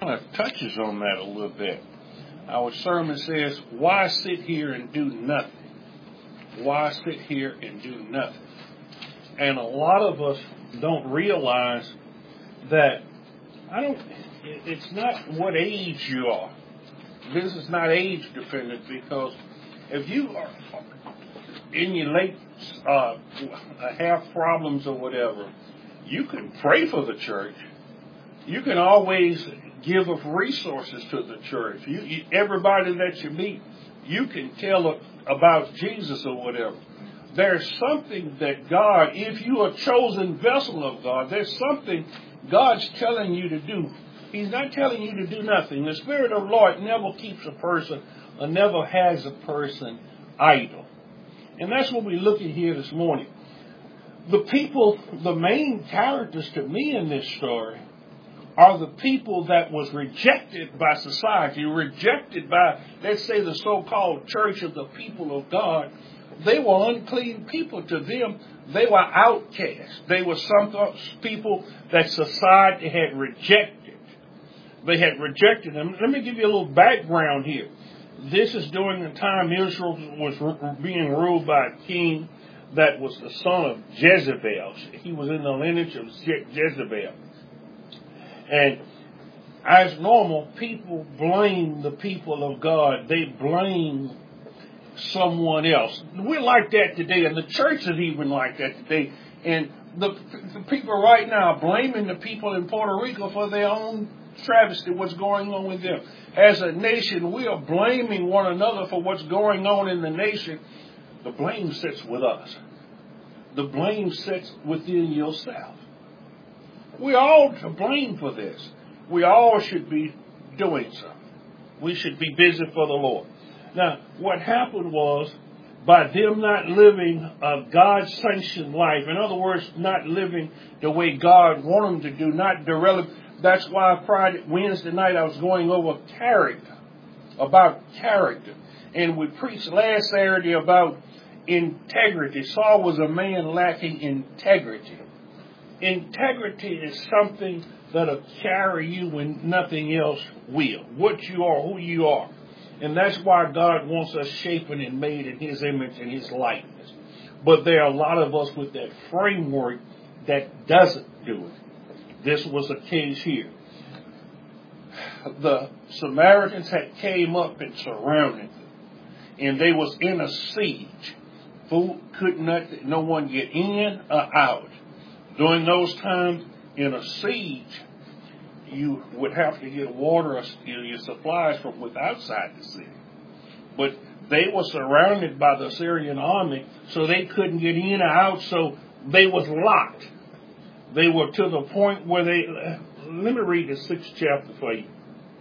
kind of touches on that a little bit. Our sermon says, why sit here and do nothing? Why sit here and do nothing? And a lot of us don't realize that it's not what age you are. This is not age dependent, because if you are in your late have problems or whatever, you can pray for the church. You can always give of resources to the church. Everybody that you meet, you can tell about Jesus or whatever. There's something that God, if you are a chosen vessel of God, there's something God's telling you to do. He's not telling you to do nothing. The Spirit of the Lord never keeps a person or never has a person idle. And that's what we're looking here this morning. The main characters to me in this story are the people that was rejected by society, rejected by, let's say, the so-called church of the people of God. They were unclean people. To them, they were outcasts. They were some people that society had rejected. They had rejected them. Let me give you a little background here. This is during the time Israel was being ruled by a king that was the son of Jezebel. He was in the lineage of Jezebel. And as normal, people blame the people of God. They blame someone else. We're like that today, and the church is even like that today. And the people right now are blaming the people in Puerto Rico for their own travesty, what's going on with them. As a nation, we are blaming one another for what's going on in the nation. The blame sits with us. The blame sits within yourself. We're all to blame for this. We all should be doing something. We should be busy for the Lord. Now, what happened was, by them not living a God-sanctioned life, in other words, not living the way God wanted them to do, not develop. That's why Wednesday night I was going over about character. And we preached last Saturday about integrity. Saul was a man lacking integrity. Integrity is something that'll carry you when nothing else will. What you are, who you are. And that's why God wants us shapen and made in His image and His likeness. But there are a lot of us with that framework that doesn't do it. This was the case here. The Samaritans had came up and surrounded them. And they was in a siege. Food could not, no one get in or out. During those times, in a siege, you would have to get water or your supplies from outside the city. But they were surrounded by the Syrian army, so they couldn't get in or out, so they was locked. They were to the point where let me read the 6th chapter for you.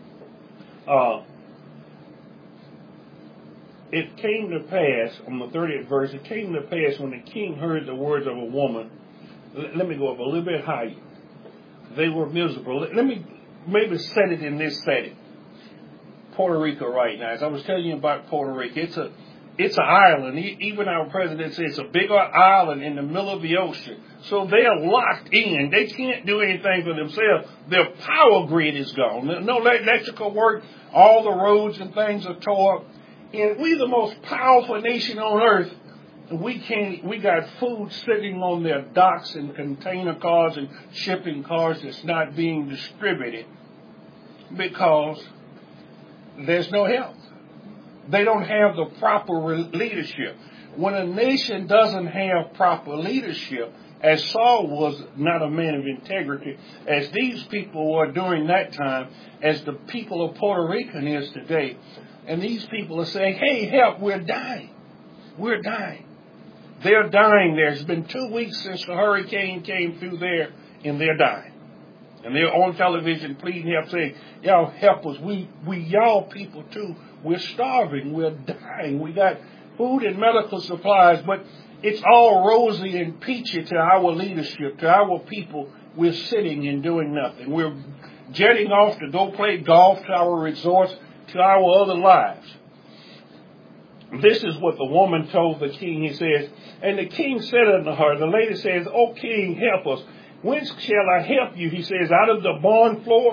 It came to pass, on the 30th verse, it came to pass when the king heard the words of a woman. Let me go up a little bit higher. They were miserable. Let me maybe set it in this setting. Puerto Rico right now. As I was telling you about Puerto Rico, it's an island. Even our president says it's a bigger island in the middle of the ocean. So they're locked in. They can't do anything for themselves. Their power grid is gone. No electrical work. All the roads and things are tore up. And we're the most powerful nation on earth. We got food sitting on their docks and container cars and shipping cars that's not being distributed because there's no help. They don't have the proper leadership. When a nation doesn't have proper leadership, as Saul was not a man of integrity, as these people were during that time, as the people of Puerto Rico is today, and these people are saying, hey, help, we're dying. We're dying. They're dying. There's been 2 weeks since the hurricane came through there, and they're dying. And they're on television pleading help, saying, y'all help us. We y'all people too. We're starving. We're dying. We got food and medical supplies, but it's all rosy and peachy to our leadership, to our people. We're sitting and doing nothing. We're jetting off to go play golf to our resorts, to our other lives. This is what the woman told the king. He says, and the king said unto her, the lady says, O king, help us. Whence shall I help you? He says, out of the barn floor.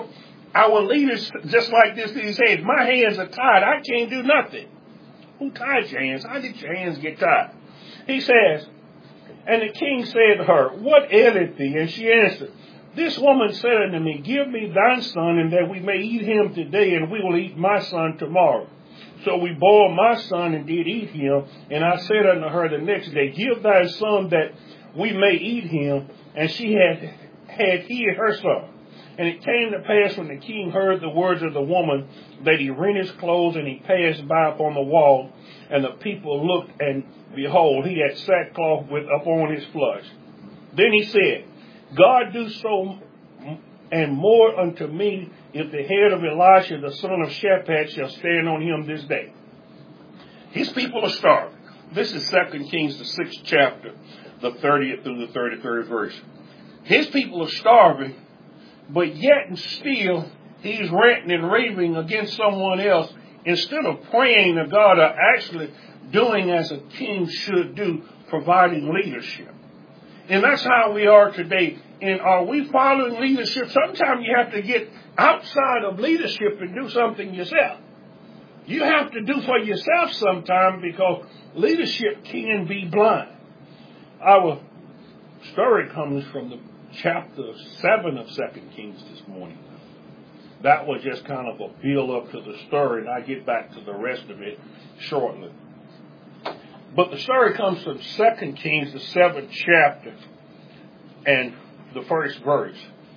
our leaders, just like this, he said, my hands are tied. I can't do nothing. Who tied your hands? How did your hands get tied? He says, and the king said to her, what aileth thee? And she answered, this woman said unto me, give me thy son, and that we may eat him today, and we will eat my son tomorrow. So we boiled my son and did eat him. And I said unto her the next day, give thy son that we may eat him. And she had hid her son. And it came to pass when the king heard the words of the woman that he rent his clothes and he passed by upon the wall. And the people looked, and behold, he had sackcloth upon his flesh. Then he said, God do so and more unto me, if the head of Elisha, the son of Shaphat, shall stand on him this day. His people are starving. This is 2 Kings, the 6th chapter, the 30th through the 33rd verse. His people are starving, but yet and still, he's ranting and raving against someone else instead of praying to God or actually doing as a king should do, providing leadership. And that's how we are today. And are we following leadership? Sometimes you have to get outside of leadership and do something yourself. You have to do for yourself sometimes because leadership can be blind. Our story comes from the chapter 7 of 2 Kings this morning. That was just kind of a build up to the story, and I'll get back to the rest of it shortly. But the story comes from 2 Kings, the 7th chapter, and the first verse.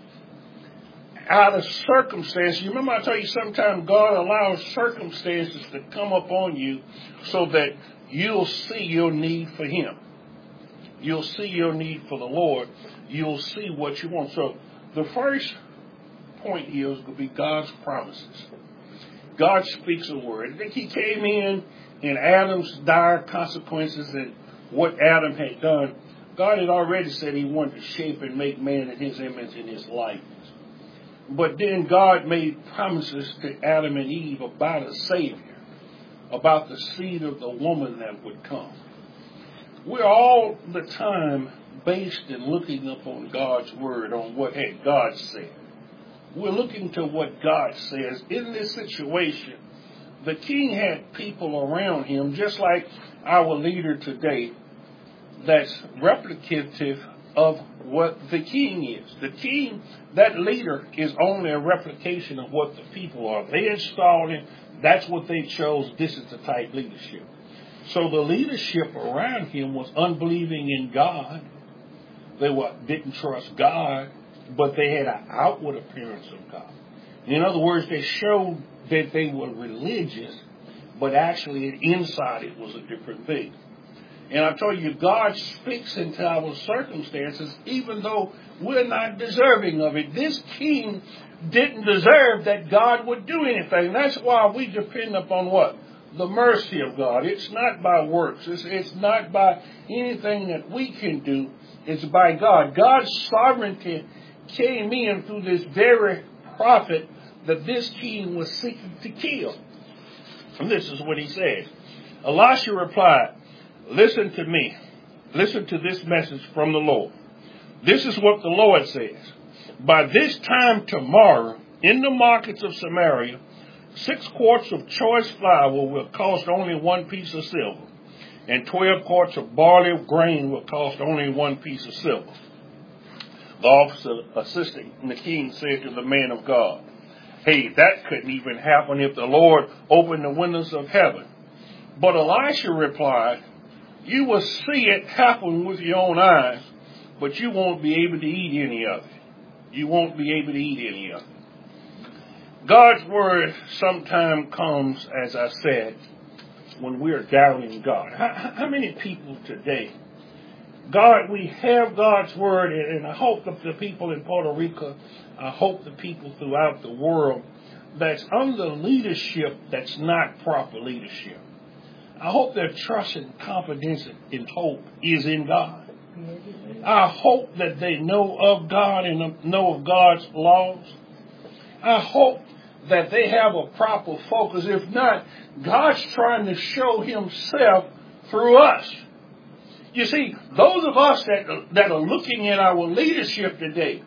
Out of circumstances, you remember I told you sometimes God allows circumstances to come upon you so that you'll see your need for Him. You'll see your need for the Lord. You'll see what you want. So the first point here is going to be God's promises. God speaks a word. I think He came in Adam's dire consequences and what Adam had done. God had already said He wanted to shape and make man in His image and His likeness. But then God made promises to Adam and Eve about a Savior, about the seed of the woman that would come. We're all the time based and looking upon God's word, on what had God said. We're looking to what God says. In this situation, the king had people around him, just like our leader today, that's replicative of what the king is. The king, that leader, is only a replication of what the people are. They installed him. That's what they chose. This is the type leadership. So the leadership around him was unbelieving in God. They didn't trust God, but they had an outward appearance of God. In other words, they showed that they were religious, but actually inside it was a different thing. And I told you, God speaks into our circumstances, even though we're not deserving of it. This king didn't deserve that God would do anything. That's why we depend upon what? The mercy of God. It's not by works. It's not by anything that we can do. It's by God. God's sovereignty came in through this very prophet that this king was seeking to kill. And this is what he said. Elisha replied, listen to me. Listen to this message from the Lord. This is what the Lord says. By this time tomorrow, in the markets of Samaria, 6 quarts of choice flour will cost only 1 piece of silver, and 12 quarts of barley grain will cost only 1 piece of silver. The officer assisting the king said to the man of God, hey, that couldn't even happen if the Lord opened the windows of heaven. But Elisha replied, you will see it happen with your own eyes, but you won't be able to eat any of it. You won't be able to eat any of it. God's word sometimes comes, as I said, when we're doubting God. How many people today, God, we have God's word, and I hope that the people in Puerto Rico, I hope the people throughout the world that's under leadership that's not proper leadership. I hope their trust and confidence and hope is in God. I hope that they know of God and know of God's laws. I hope that they have a proper focus. If not, God's trying to show Himself through us. You see, those of us that are looking at our leadership today,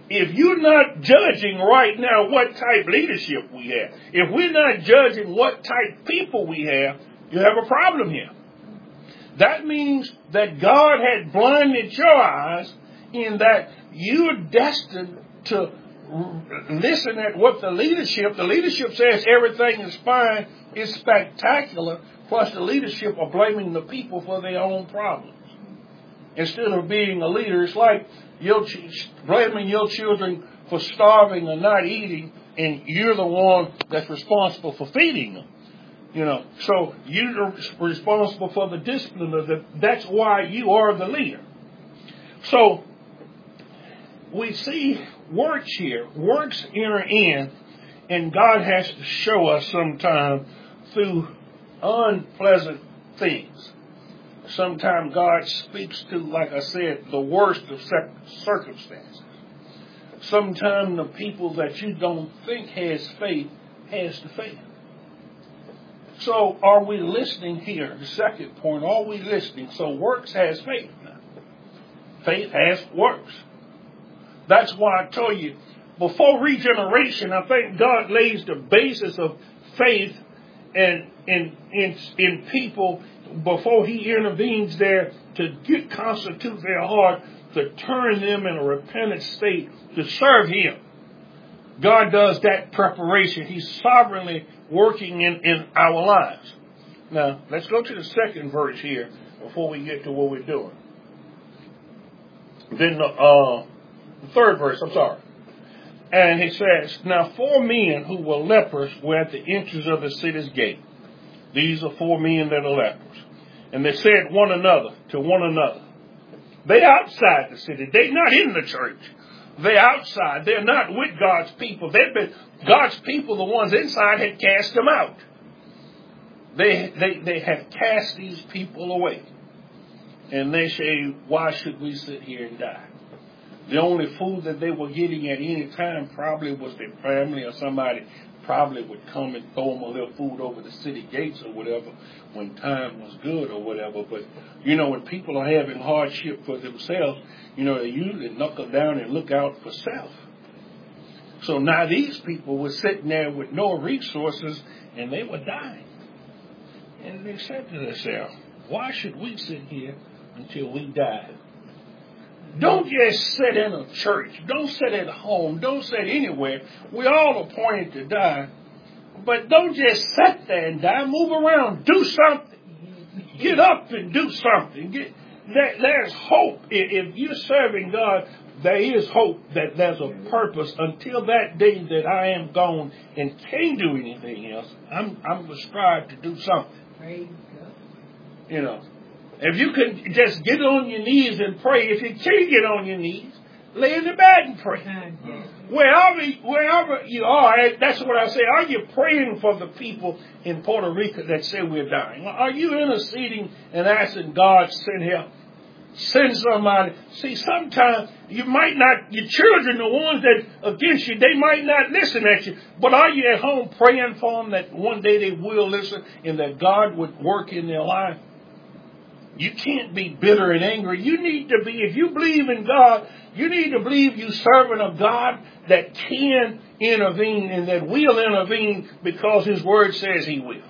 if you're not judging right now what type leadership we have, if we're not judging what type people we have, you have a problem here. That means that God had blinded your eyes in that you're destined to listen at what the leadership says everything is fine, it's spectacular, plus the leadership are blaming the people for their own problems. Instead of being a leader, it's like blaming your children for starving or not eating, and you're the one that's responsible for feeding them. So you're responsible for the discipline of them. That's why you are the leader. So we see works here. Works enter in, and God has to show us sometime through unpleasant things. Sometimes God speaks to, like I said, the worst of circumstances. Sometimes the people that you don't think has faith has the faith. So are we listening here? The second point, are we listening? So works has faith now. Faith has works. That's why I told you, before regeneration, I think God lays the basis of faith and in people before He intervenes there to constitute their heart, to turn them in a repentant state to serve Him. God does that preparation. He's sovereignly working in our lives. Now, let's go to the second verse here before we get to what we're doing. Then the third verse, And it says, Now 4 men who were lepers were at the entrance of the city's gate. These are 4 men that are lepers. And they said to one another, they outside the city. They're not in the church. They're outside. They're not with God's people. God's people, the ones inside, had cast them out. They have cast these people away. And they say, why should we sit here and die? The only food that they were getting at any time probably was their family, or somebody probably would come and throw them a little food over the city gates or whatever when time was good or whatever. But, when people are having hardship for themselves, they usually knuckle down and look out for self. So now these people were sitting there with no resources and they were dying. And they said to themselves, why should we sit here until we die? Don't just sit in a church. Don't sit at home. Don't sit anywhere. We all appointed to die. But don't just sit there and die. Move around. Do something. Get up and do something. There's hope. If you're serving God, there is hope that there's a purpose. Until that day that I am gone and can't do anything else, I'm prescribed to do something. Praise God. If you can just get on your knees and pray, if you can't get on your knees, lay in the bed and pray. Wherever you are, that's what I say. Are you praying for the people in Puerto Rico that say we're dying? Are you interceding and asking God, send help? Send somebody. See, sometimes you might not, your children, the ones that against you, they might not listen at you. But are you at home praying for them that one day they will listen and that God would work in their life? You can't be bitter and angry. You need to be, if you believe in God, you need to believe you're servant of God that can intervene and that will intervene because His Word says He will.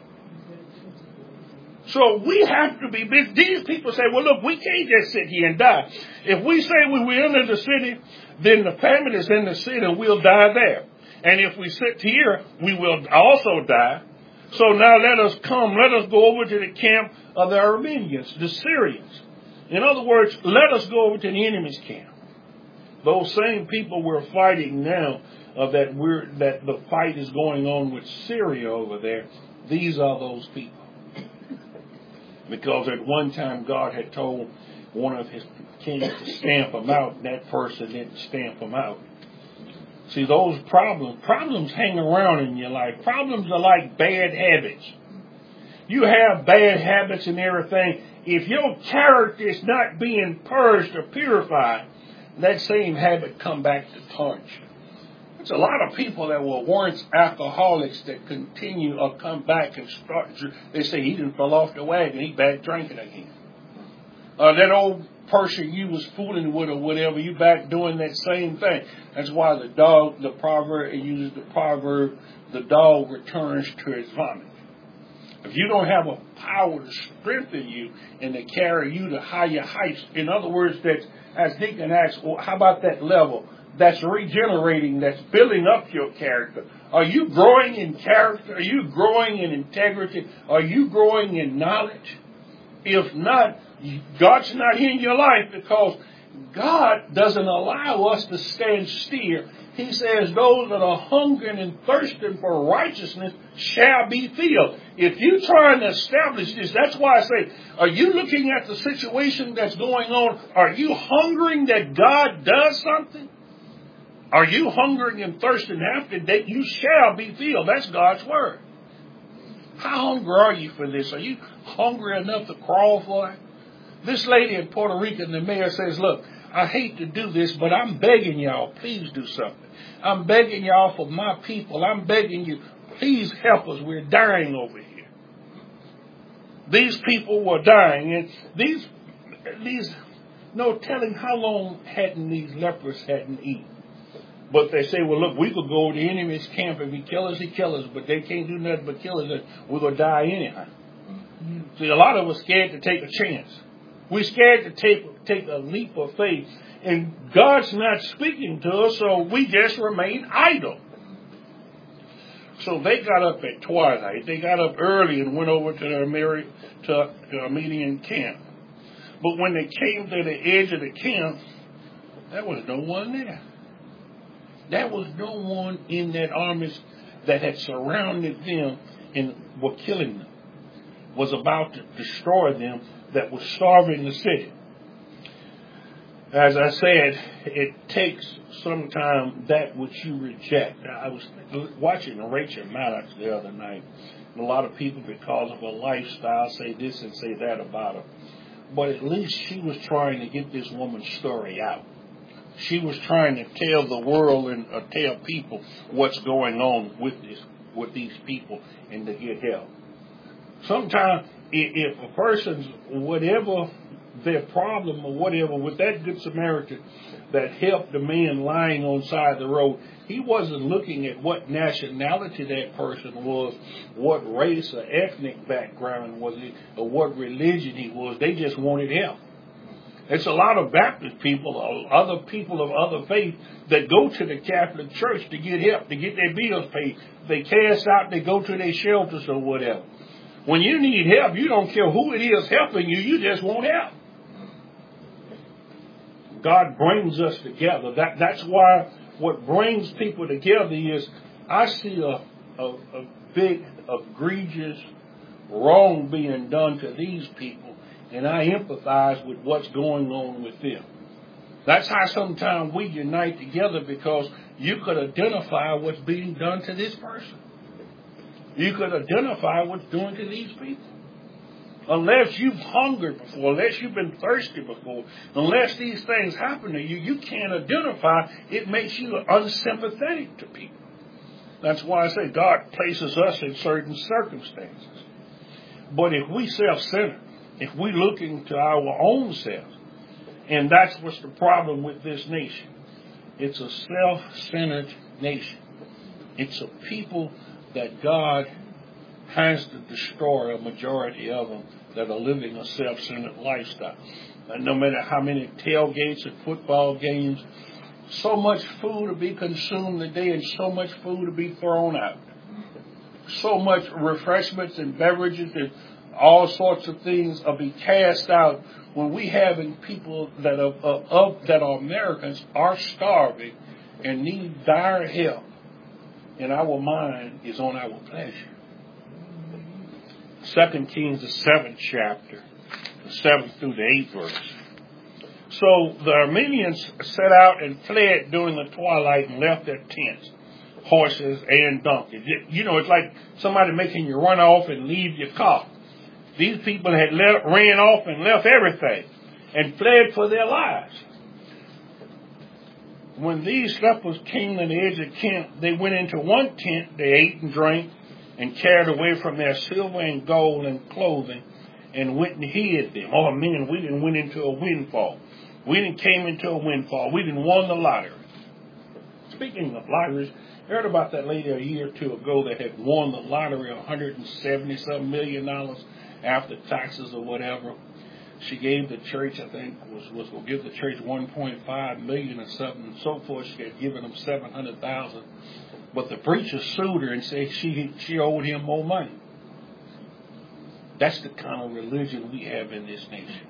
So we have to be, these people say, well, look, we can't just sit here and die. If we say we enter the city, then the family is in the city and we'll die there. And if we sit here, we will also die. So now let us go over to the camp of the Arameans, the Syrians. In other words, let us go over to the enemy's camp. Those same people we're fighting now, that the fight is going on with Syria over there, these are those people. Because at one time God had told one of His kings to stamp them out, and that person didn't stamp them out. See, those problems hang around in your life. Problems are like bad habits. You have bad habits and everything. If your character is not being purged or purified, that same habit come back to taunt you. There's a lot of people that were once alcoholics that continue or come back and start. They say he didn't fall off the wagon. He's back drinking again. That old person you was fooling with or whatever, you back doing that same thing. That's why the proverb, it uses the proverb, the dog returns to its vomit. If you don't have a power to strengthen you and to carry you to higher heights, in other words, that as Deacon asked, well, how about that level that's regenerating, that's building up your character? Are you growing in character? Are you growing in integrity? Are you growing in knowledge? If not, God's not in your life, because God doesn't allow us to stand still. He says those that are hungering and thirsting for righteousness shall be filled. If you're trying to establish this, that's why I say, are you looking at the situation that's going on? Are you hungering that God does something? Are you hungering and thirsting after that? You shall be filled. That's God's word. How hungry are you for this? Are you hungry enough to crawl for it? This lady in Puerto Rico, the mayor says, look, I hate to do this, but I'm begging y'all, please do something. I'm begging y'all for my people. I'm begging you, please help us. We're dying over here. These people were dying, and these no telling how long hadn't these lepers hadn't eaten. But they say, well, look, we could go to the enemy's camp. If he kills us, he kills us. But they can't do nothing but kill us. We're going to die anyhow. See, a lot of us scared to take a chance. We're scared to take a leap of faith. And God's not speaking to us, so we just remain idle. So they got up at twilight. They got up early and went over to their Median camp. But when they came to the edge of the camp, there was no one there. There was no one in that army that had surrounded them and were killing them, was about to destroy them, that was starving the city. As I said, it takes sometimes that which you reject. I was watching Rachel Maddox the other night. A lot of people, because of her lifestyle, say this and say that about her. But at least she was trying to get this woman's story out. She was trying to tell the world and tell people what's going on with these people and to get help. Sometimes, if a person's, whatever their problem or whatever, with that Good Samaritan that helped the man lying on the side of the road, he wasn't looking at what nationality that person was, what race or ethnic background was he, or what religion he was. They just wanted help. It's a lot of Baptist people, or other people of other faith, that go to the Catholic Church to get help, to get their bills paid. They cast out, they go to their shelters or whatever. When you need help, you don't care who it is helping you, you just want help. God brings us together. That's why what brings people together is, I see a big, egregious wrong being done to these people, and I empathize with what's going on with them. That's how sometimes we unite together, because you could identify what's being done to this person. You could identify what's doing to these people. Unless you've hungered before, unless you've been thirsty before, unless these things happen to you, you can't identify. It makes you unsympathetic to people. That's why I say God places us in certain circumstances. But if we self-centered, if we look into our own selves, and that's what's the problem with this nation. It's a self-centered nation. It's a people that God has to destroy, a majority of them, that are living a self-centered lifestyle. And no matter how many tailgates at football games, so much food to be consumed today and so much food to be thrown out. So much refreshments and beverages and all sorts of things are be cast out, when we having people that are Americans are starving and need dire help, and our mind is on our pleasure. 2 Kings, the 7th chapter, the 7th through the 8th verse. So the Arameans set out and fled during the twilight and left their tents, horses, and donkeys. You know, it's like somebody making you run off and leave your car. These people had ran off and left everything and fled for their lives. When these lepers came to the edge of camp, they went into one tent, they ate and drank, and carried away from their silver and gold and clothing, and went and hid them. Oh man, we didn't went into a windfall. We didn't came into a windfall. We didn't won the lottery. Speaking of lotteries, I heard about that lady a year or two ago that had won the lottery, $170-some million after taxes or whatever. She gave the church, I think, was going to give the church $1.5 million or something and so forth. She had given them $700,000. But the preacher sued her and said she owed him more money. That's the kind of religion we have in this nation.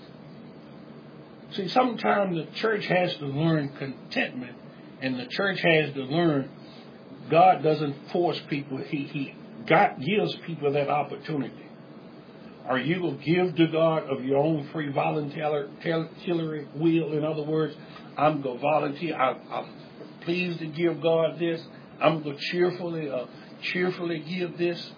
See, sometimes the church has to learn contentment, and the church has to learn God doesn't force people. God gives people that opportunity. Are you going to give to God of your own free voluntary will? In other words, I'm going to volunteer. I'm pleased to give God this. I'm going to cheerfully give this.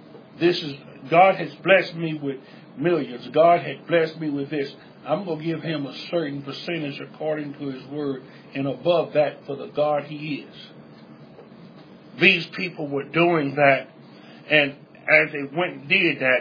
God has blessed me with millions. God has blessed me with this. I'm going to give him a certain percentage according to his word and above that for the God he is. These people were doing that, and as they went and did that,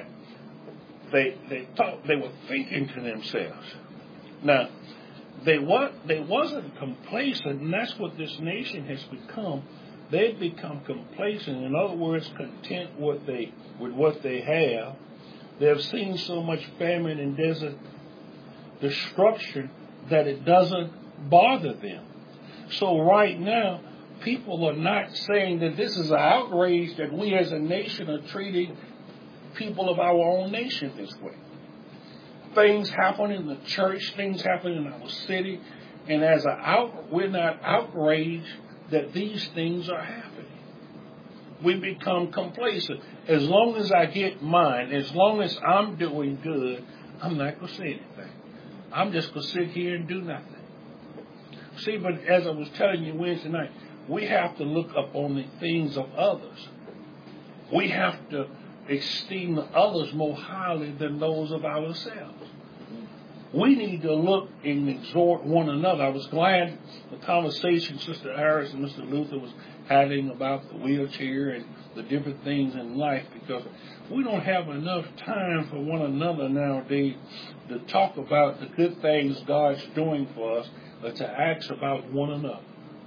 they thought they were thinking to themselves. Now, they wasn't complacent, and that's what this nation has become. They've become complacent. In other words, content with what they have. They've seen so much famine and desert destruction that it doesn't bother them. So right now, people are not saying that this is an outrage that we as a nation are treating people of our own nation this way. Things happen in the church, things happen in our city, and we're not outraged that these things are happening. We become complacent. As long as I get mine, as long as I'm doing good, I'm not going to say anything. I'm just going to sit here and do nothing. See, but as I was telling you Wednesday night, we have to look up on the things of others. We have to esteem others more highly than those of ourselves. We need to look and exhort one another. I was glad the conversation Sister Harris and Mr. Luther was having about the wheelchair and the different things in life, because we don't have enough time for one another nowadays to talk about the good things God's doing for us or to ask about one another.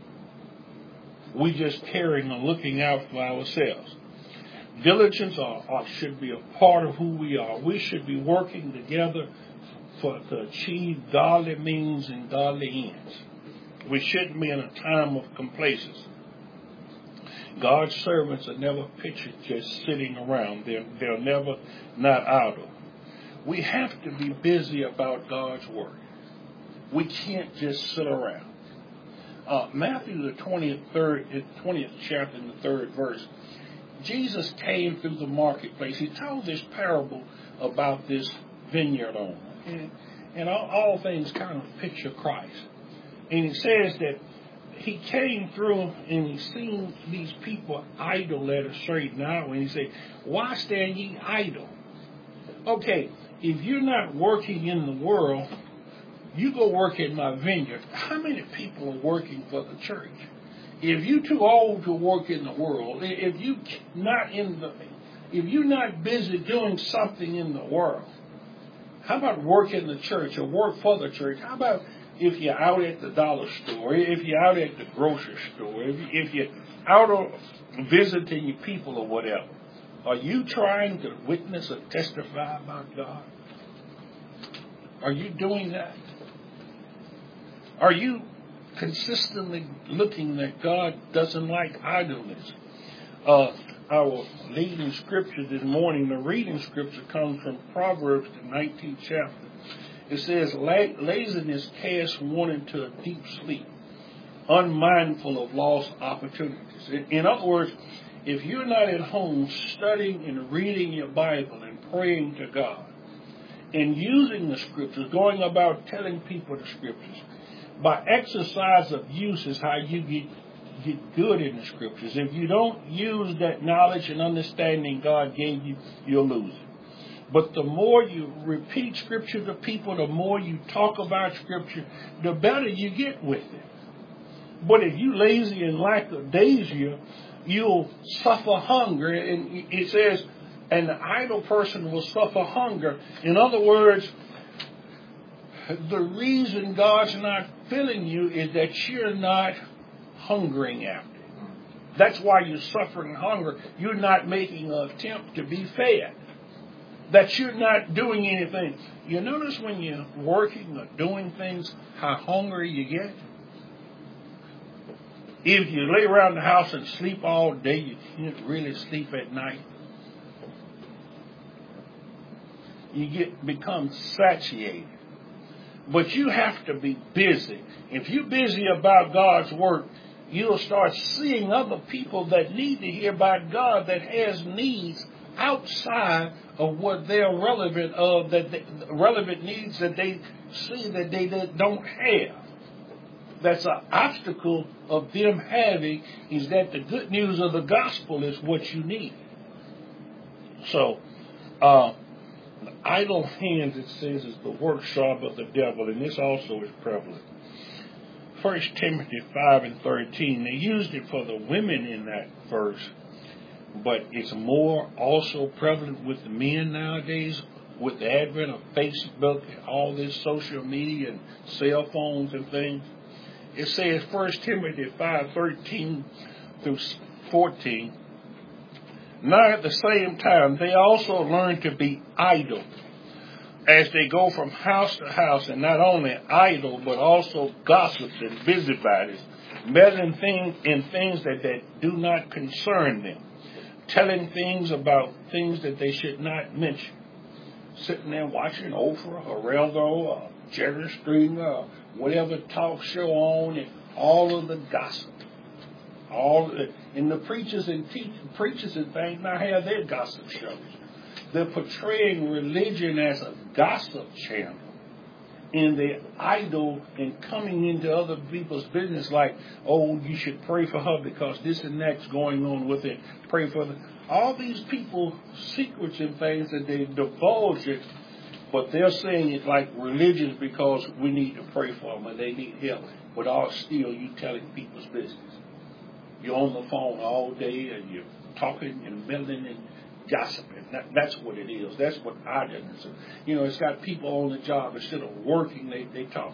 We just caring and looking out for ourselves. Diligence should be a part of who we are. We should be working together to achieve godly means and godly ends. We shouldn't be in a time of complacency. God's servants are never pictured just sitting around. They're never not idle. We have to be busy about God's work. We can't just sit around. Matthew the 20th chapter and the 3rd verse, Jesus came through the marketplace. He told this parable about this vineyard owner. And all things kind of picture Christ. And he says that he came through and he seen these people idle at a certain hour. And he said, why stand ye idle? Okay, if you're not working in the world, you go work in my vineyard. How many people are working for the church? If you're too old to work in the world, if you're not busy doing something in the world, how about work in the church or work for the church? How about if you're out at the dollar store, if you're out at the grocery store, if you're out visiting your people or whatever? Are you trying to witness or testify about God? Are you doing that? Are you consistently looking that God doesn't like idleness? Our leading scripture this morning, the reading scripture comes from Proverbs, the 19th chapter. It says, laziness casts one into a deep sleep, unmindful of lost opportunities. In other words, if you're not at home studying and reading your Bible and praying to God and using the scriptures, going about telling people the scriptures, by exercise of use is how you get good in the scriptures. If you don't use that knowledge and understanding God gave you, you'll lose it. But the more you repeat scripture to people, the more you talk about scripture, the better you get with it. But if you lazy and lackadaisia, you'll suffer hunger. And it says, And the idle person will suffer hunger. In other words, the reason God's not filling you is that you're not hungering after it. That's why you're suffering hunger. You're not making an attempt to be fed. That you're not doing anything. You notice when you're working or doing things, how hungry you get? If you lay around the house and sleep all day, you can't really sleep at night. You become satiated. But you have to be busy. If you're busy about God's work, you'll start seeing other people that need to hear about God, that has needs outside of what they're relevant of, relevant needs that they see that they don't have. That's an obstacle of them having, is that the good news of the gospel is what you need. So, the idle hands, it says, is the workshop of the devil, and this also is prevalent. 1 Timothy 5:13, they used it for the women in that verse, but it's more also prevalent with the men nowadays, with the advent of Facebook, all this social media and cell phones and things. It says 1 Timothy 5:13 through 14, now at the same time they also learn to be idle as they go from house to house, and not only idle but also gossips and busybodies, meddling in things that do not concern them, telling things about things that they should not mention, sitting there watching Oprah or Geraldo or Jerry Springer, whatever talk show on, and all of the gossip. And the preachers and things now have their gossip shows. They're portraying religion as a gossip channel. And they're idle and coming into other people's business like, oh, you should pray for her because this and that's going on with it. Pray for them. All these people, secrets and things that they divulge it, but they're saying it like religion because we need to pray for them and they need help. But all still, you telling people's business. You're on the phone all day and you're talking and meddling and gossiping. That's what it is. That's what idleness is. It's got people on the job. Instead of working, they talking.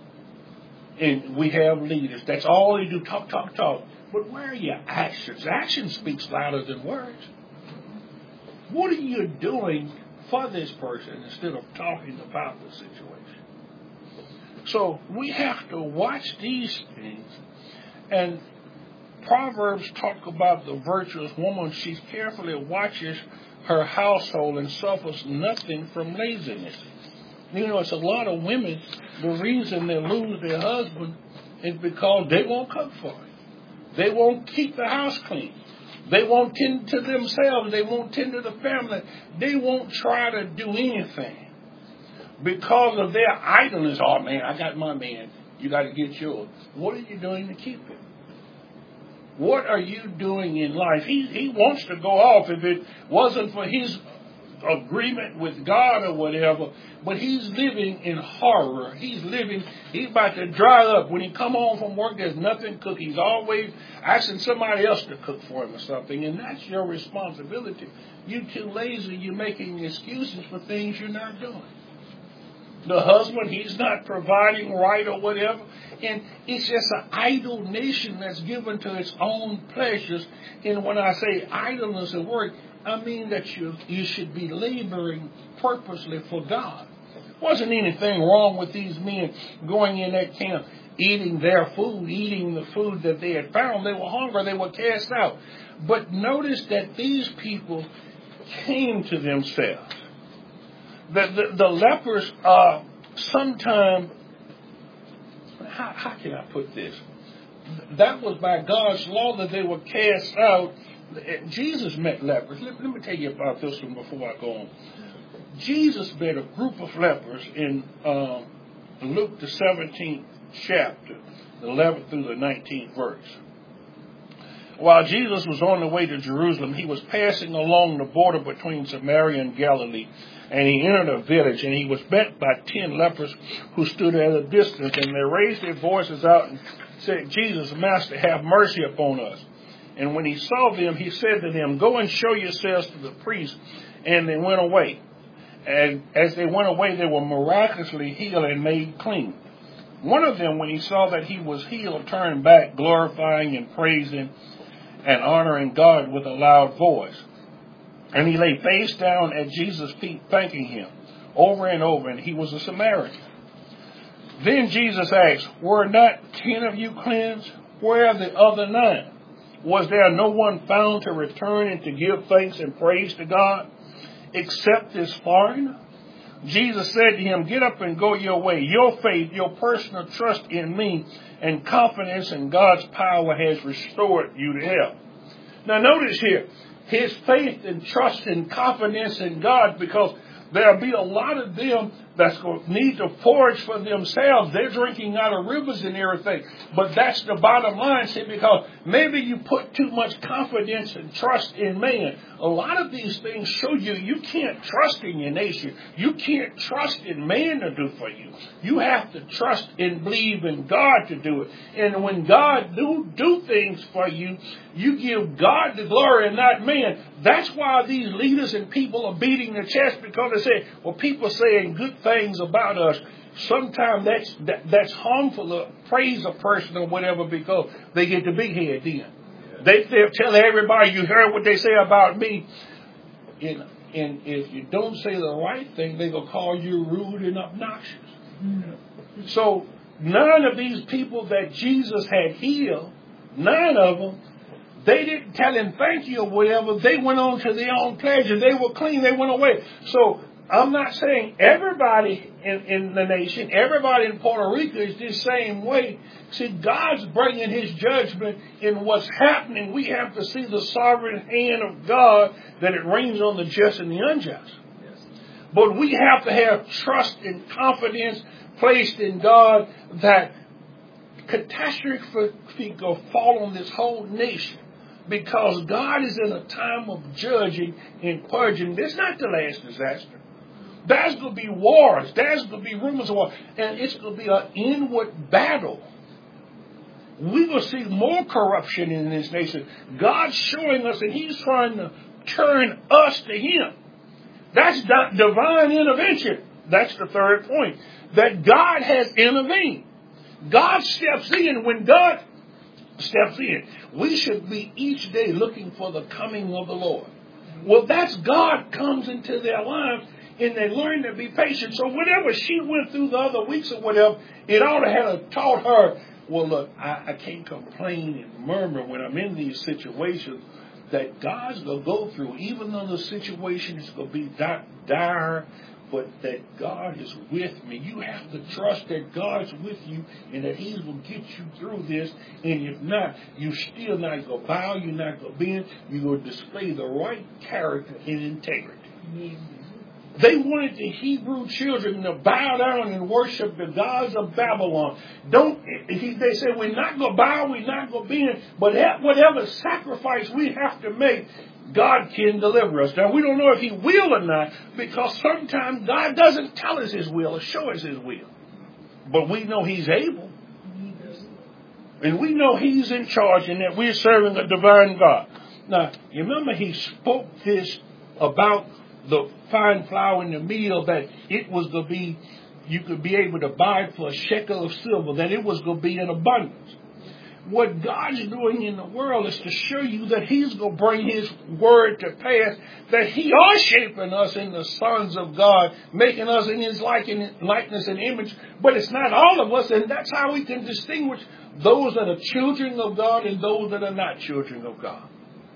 And we have leaders. That's all they do, talk. But where are your actions? Action speaks louder than words. What are you doing for this person instead of talking about the situation? So we have to watch these things. And Proverbs talk about the virtuous woman. She carefully watches her household and suffers nothing from laziness. It's a lot of women, the reason they lose their husband is because they won't cook for him. They won't keep the house clean. They won't tend to themselves. They won't tend to the family. They won't try to do anything because of their idleness. Oh, man, I got my man. You got to get yours. What are you doing to keep it? What are you doing in life? He wants to go off if it wasn't for his agreement with God or whatever, but he's living in horror. He's about to dry up. When he come home from work, there's nothing cooked. He's always asking somebody else to cook for him or something, and that's your responsibility. You're too lazy. You're making excuses for things you're not doing. The husband, he's not providing right or whatever. And it's just an idle nation that's given to its own pleasures. And when I say idleness at work, I mean that you should be laboring purposely for God. Wasn't anything wrong with these men going in that camp, eating their food, eating the food that they had found. They were hungry. They were cast out. But notice that these people came to themselves. The lepers sometimes, how can I put this? That was by God's law that they were cast out. Jesus met lepers. Let me tell you about this one before I go on. Jesus met a group of lepers in Luke the 17th chapter, the 11th through the 19th verse. While Jesus was on the way to Jerusalem, he was passing along the border between Samaria and Galilee. And he entered a village, and he was met by 10 lepers who stood at a distance. And they raised their voices out and said, Jesus, Master, have mercy upon us. And when he saw them, he said to them, "Go and show yourselves to the priest." And they went away. And as they went away, they were miraculously healed and made clean. One of them, when he saw that he was healed, turned back, glorifying and praising and honoring God with a loud voice. And he lay face down at Jesus' feet, thanking him over and over, and he was a Samaritan. Then Jesus asked, "Were not 10 of you cleansed? Where are the other 9? Was there no one found to return and to give thanks and praise to God, except this foreigner?" Jesus said to him, "Get up and go your way. Your faith, your personal trust in me, and confidence in God's power has restored you to health." Now notice here, his faith and trust and confidence in God, because there'll be a lot of them that's going to need to forage for themselves. They're drinking out of rivers and everything. But that's the bottom line, see, because maybe you put too much confidence and trust in man. A lot of these things show you can't trust in your nation. You can't trust in man to do for you. You have to trust and believe in God to do it. And when God do things for you, you give God the glory and not man. That's why these leaders and people are beating their chest, because they say, well, people saying good things about us. Sometimes that's harmful to praise a person or whatever, because they get the big head then. They'll tell everybody, you heard what they say about me. And if you don't say the right thing, they're going to call you rude and obnoxious. So 9 of these people that Jesus had healed, 9 of them, they didn't tell him thank you or whatever. They went on to their own pleasure. They were clean. They went away. So I'm not saying everybody in the nation, everybody in Puerto Rico is the same way. See, God's bringing his judgment in what's happening. We have to see the sovereign hand of God, that it rains on the just and the unjust. Yes. But we have to have trust and confidence placed in God that catastrophe will fall on this whole nation, because God is in a time of judging and purging. This is not the last disaster. There's going to be wars. There's going to be rumors of war. And it's going to be an inward battle. We will see more corruption in this nation. God's showing us, and he's trying to turn us to him. That's divine intervention. That's the third point. That God has intervened. God steps in. When God steps in, we should be each day looking for the coming of the Lord. Well, that's God comes into their lives, and they learn to be patient. So whatever she went through the other weeks or whatever, it ought to have taught her, well, look, I can't complain and murmur when I'm in these situations that God's going to go through, even though the situation is going to be dire, but that God is with me. You have to trust that God's with you and that he will get you through this. And if not, you're still not going to bow, you're not going to bend, you're going to display the right character and integrity. Mm-hmm. They wanted the Hebrew children to bow down and worship the gods of Babylon. They said, we're not going to bow, we're not going to bend, but whatever sacrifice we have to make, God can deliver us. Now, we don't know if he will or not, because sometimes God doesn't tell us his will or show us his will. But we know he's able. And we know he's in charge and that we're serving a divine God. Now, you remember he spoke this about the fine flour in the meal, that it was going to be, you could be able to buy it for a shekel of silver, that it was going to be in abundance. What God's doing in the world is to show you that he's going to bring his word to pass, that he is shaping us in the sons of God, making us in his likeness and image. But it's not all of us, and that's how we can distinguish those that are children of God and those that are not children of God.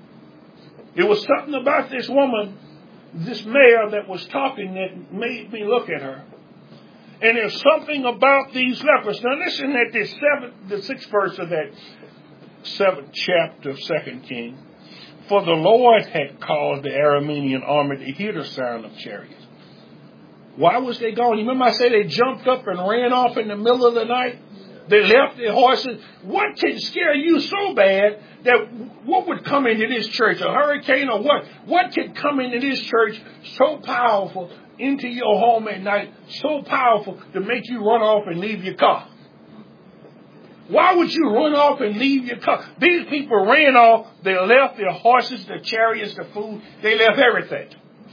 It was something about this woman, this mayor that was talking, that made me look at her. And there's something about these lepers. Now listen at the 6th verse of that 7th chapter of 2 Kings. For the Lord had caused the Aramean army to hear the sound of chariots. Why was they gone? You remember I said they jumped up and ran off in the middle of the night? They left their horses. What can scare you so bad that what would come into this church? A hurricane or what? What can come into this church so powerful into your home at night, so powerful to make you run off and leave your car? Why would you run off and leave your car? These people ran off. They left their horses, their chariots, their food. They left everything.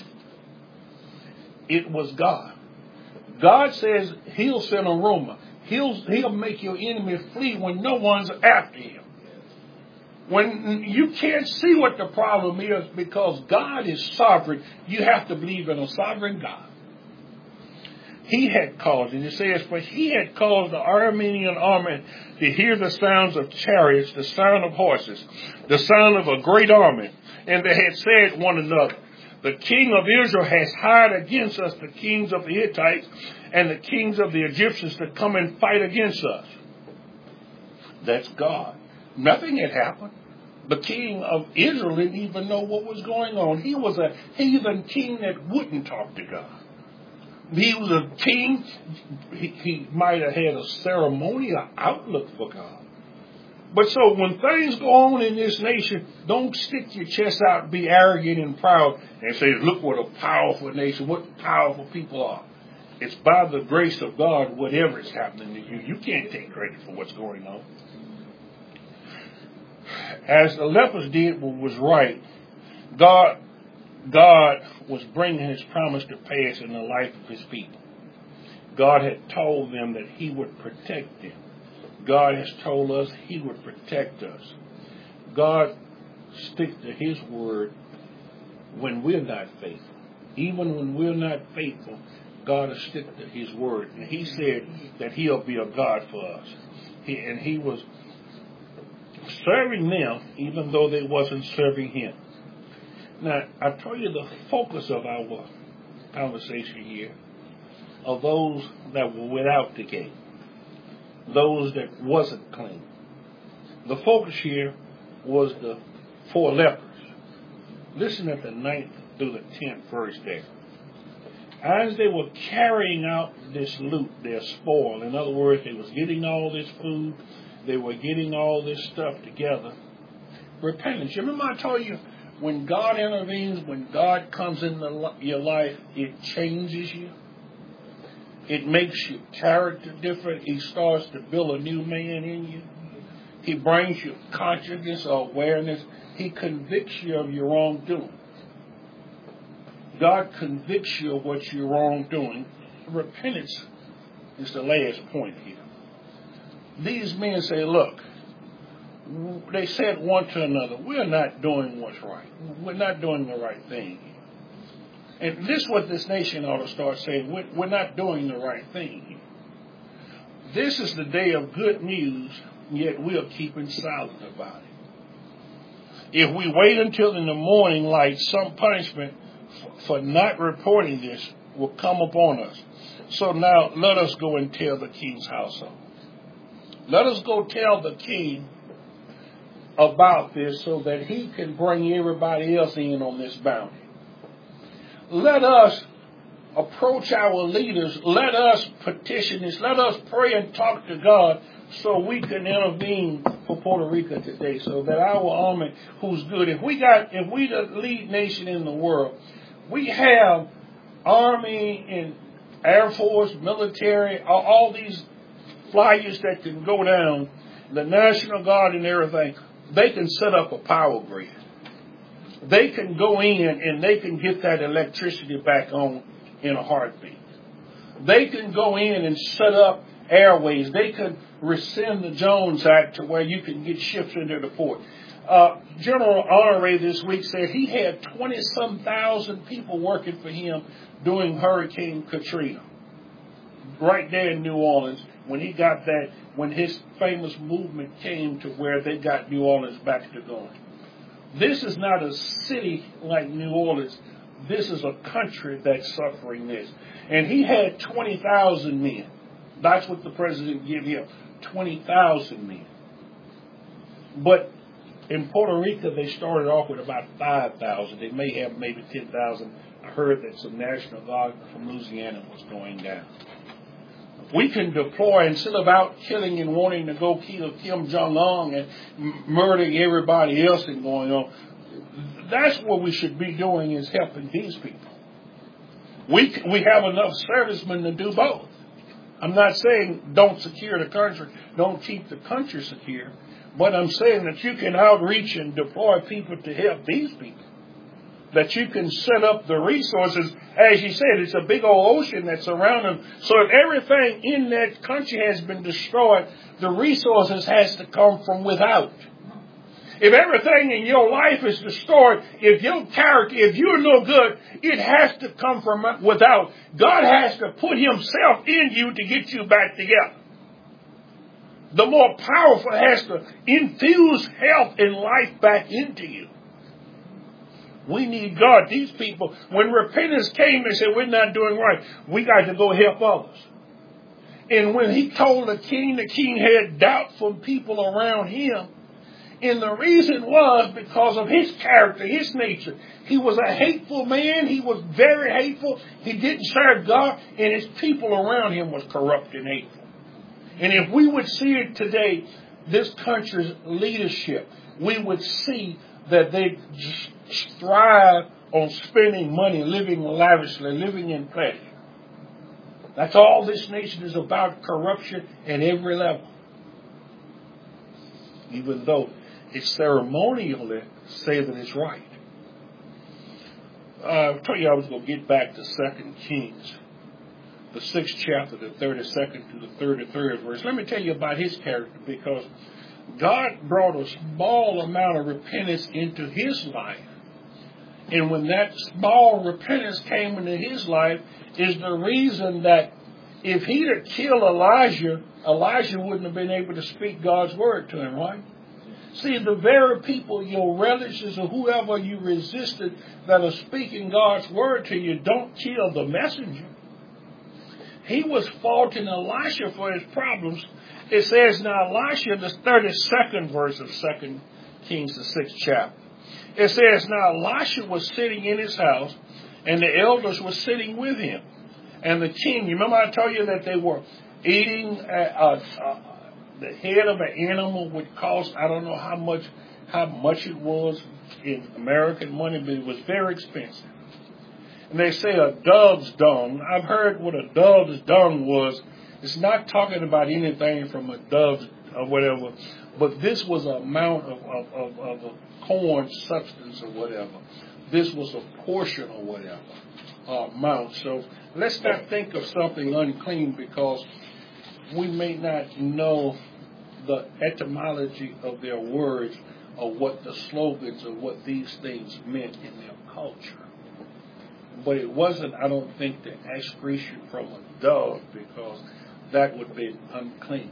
It was God. God says he'll send a rumor. He'll make your enemy flee when no one's after him. When you can't see what the problem is because God is sovereign, you have to believe in a sovereign God. He had caused, and it says, but he had caused the Aramean army to hear the sounds of chariots, the sound of horses, the sound of a great army. And they had said one another, the king of Israel has hired against us the kings of the Hittites and the kings of the Egyptians to come and fight against us. That's God. Nothing had happened. The king of Israel didn't even know what was going on. He was a heathen king that wouldn't talk to God. He was a king. He might have had a ceremonial outlook for God. But so when things go on in this nation, don't stick your chest out and be arrogant and proud and say, look what a powerful nation, what powerful people are. It's by the grace of God, whatever is happening to you. You can't take credit for what's going on. As the lepers did what was right, God was bringing his promise to pass in the life of his people. God had told them that he would protect them. God has told us he would protect us. God sticks to his word when we're not faithful. Even when we're not faithful, God will stick to his word. And he said that he'll be a God for us. He was serving them even though they wasn't serving him. Now, I told you the focus of our conversation here are those that were without the gate, those that wasn't clean. The focus here was the 4 lepers. Listen at the 9th through the 10th verse there. As they were carrying out this loot, their spoil, in other words, they was getting all this food, they were getting all this stuff together. Repentance. You remember I told you, when God intervenes, when God comes into your life, it changes you. It makes your character different. He starts to build a new man in you. He brings you consciousness or awareness. He convicts you of your wrongdoing. God convicts you of what you're wrongdoing. Repentance is the last point here. These men say, look, they said one to another, we're not doing what's right. We're not doing the right thing. And this is what this nation ought to start saying. We're not doing the right thing. This is the day of good news, yet we are keeping silent about it. If we wait until in the morning light, some punishment for not reporting this will come upon us. So now let us go and tell the king's household. Let us go tell the king about this so that he can bring everybody else in on this bounty. Let us approach our leaders. Let us petition this. Let us pray and talk to God so we can intervene for Puerto Rico today so that our army, who's good, if we the lead nation in the world, we have army and Air Force, military, all these flyers that can go down, the National Guard and everything, they can set up a power grid. They can go in and they can get that electricity back on in a heartbeat. They can go in and set up airways. They can rescind the Jones Act to where you can get ships into the port. General Honore this week said he had 20-some thousand people working for him during Hurricane Katrina. Right there in New Orleans, when his famous movement came to where they got New Orleans back to going. This is not a city like New Orleans. This is a country that's suffering this. And he had 20,000 men. That's what the president gave him, 20,000 men. But in Puerto Rico, they started off with about 5,000. They may have maybe 10,000. I heard that some National Guard from Louisiana was going down. We can deploy instead of out killing and wanting to go kill Kim Jong-un and murdering everybody else and going on. That's what we should be doing, is helping these people. We have enough servicemen to do both. I'm not saying don't secure the country, don't keep the country secure, but I'm saying that you can outreach and deploy people to help these people. That you can set up the resources. As you said, it's a big old ocean that's around them. So if everything in that country has been destroyed, the resources has to come from without. If everything in your life is destroyed, if your character, if you're no good, it has to come from without. God has to put himself in you to get you back together. The more powerful has to infuse health and life back into you. We need God. These people, when repentance came, they said, we're not doing right. We got to go help others. And when he told the king had doubt from people around him. And the reason was because of his character, his nature. He was a hateful man. He was very hateful. He didn't serve God. And his people around him was corrupt and hateful. And if we would see it today, this country's leadership, we would see that they strive on spending money, living lavishly, living in pleasure. That's all this nation is about, corruption at every level. Even though it ceremonially say that it's right. I told you I was going to get back to 2 Kings, the 6th chapter, the 32nd to the 33rd verse. Let me tell you about his character, because God brought a small amount of repentance into his life. And when that small repentance came into his life is the reason that if he'd have killed Elijah, Elijah wouldn't have been able to speak God's word to him, right? See, the very people, your relatives or whoever you resisted that are speaking God's word to you, don't kill the messenger. He was faulting Elisha for his problems. It says now Elisha, the 32nd verse of 2 Kings, the 6th chapter. It says, now Elisha was sitting in his house, and the elders were sitting with him. And the king, you remember I told you that they were eating the head of an animal would cost, I don't know how much it was in American money, but it was very expensive. And they say a dove's dung. I've heard what a dove's dung was. It's not talking about anything from a dove or whatever, but this was an amount of a corn substance or whatever. This was a portion or whatever amount. So let's not think of something unclean because we may not know the etymology of their words or what the slogans or what these things meant in their culture. But it wasn't, I don't think, the excretion from a dove, because that would be unclean.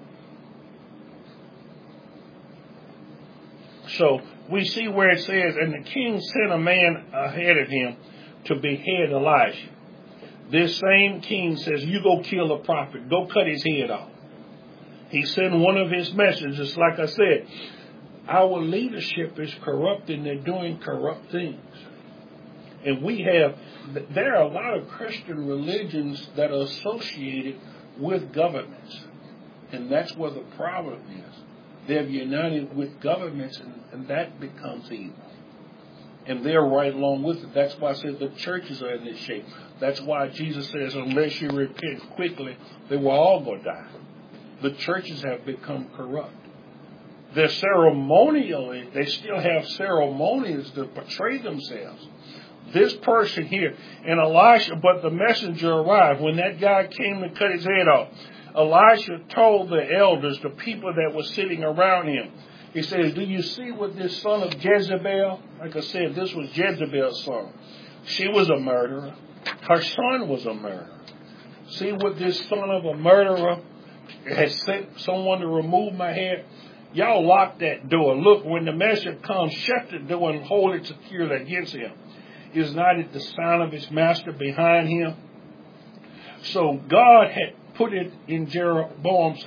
So we see where it says, and the king sent a man ahead of him to behead Elijah. This same king says, you go kill the prophet. Go cut his head off. He sent one of his messengers. Like I said, our leadership is corrupt and they're doing corrupt things. And there are a lot of Christian religions that are associated with governments. And that's where the problem is. They're united with governments, and that becomes evil. And they're right along with it. That's why I said the churches are in this shape. That's why Jesus says, unless you repent quickly, they will all go die. The churches have become corrupt. They're ceremonially, they still have ceremonies to portray themselves. This person here, and Elisha, but the messenger arrived. When that guy came to cut his head off, Elisha told the elders, the people that were sitting around him, he says, do you see what this son of Jezebel, like I said, this was Jezebel's son. She was a murderer. Her son was a murderer. See what this son of a murderer has sent someone to remove my head? Y'all lock that door. Look, when the messenger comes, shut the door and hold it securely against him. Is not it the sound of his master behind him? So God had put it in Jehoram's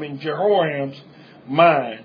mind,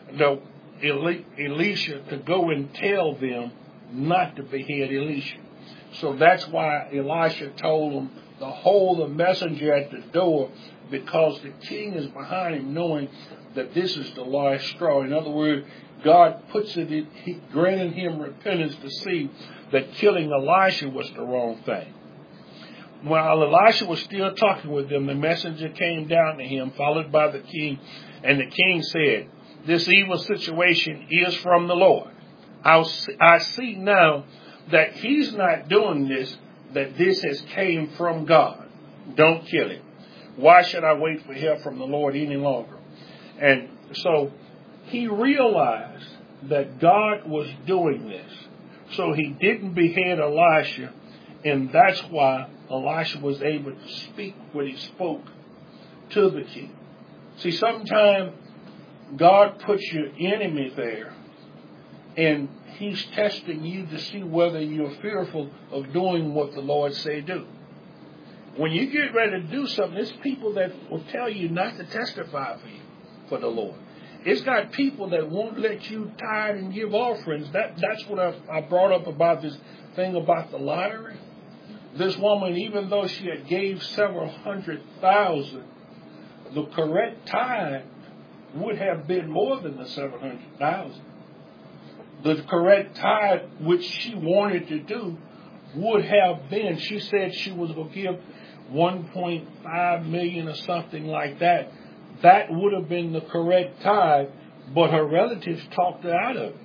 Elisha, to go and tell them not to behead Elisha. So that's why Elisha told them to hold the messenger at the door, because the king is behind him, knowing that this is the last straw. In other words, God puts it in, he granted him repentance to see that killing Elisha was the wrong thing. While Elisha was still talking with them, the messenger came down to him, followed by the king, and the king said, "This evil situation is from the Lord. I see now that he's not doing this, that this has came from God. Don't kill him. Why should I wait for help from the Lord any longer?" And so he realized that God was doing this. So he didn't behead Elisha, and that's why Elisha was able to speak what he spoke to the king. See, sometimes God puts your enemy there, and he's testing you to see whether you're fearful of doing what the Lord say do. When you get ready to do something, there's people that will tell you not to testify for the Lord. It's got people that won't let you tithe and give offerings. That's what I brought up about this thing about the lottery. This woman, even though she had gave several 100,000, the correct tithe would have been more than the 700,000. The correct tithe, which she wanted to do, would have been, she said she was going to give 1.5 million or something like that. That would have been the correct tithe, but her relatives talked her out of it.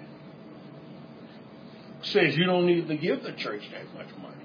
Says you don't need to give the church that much money.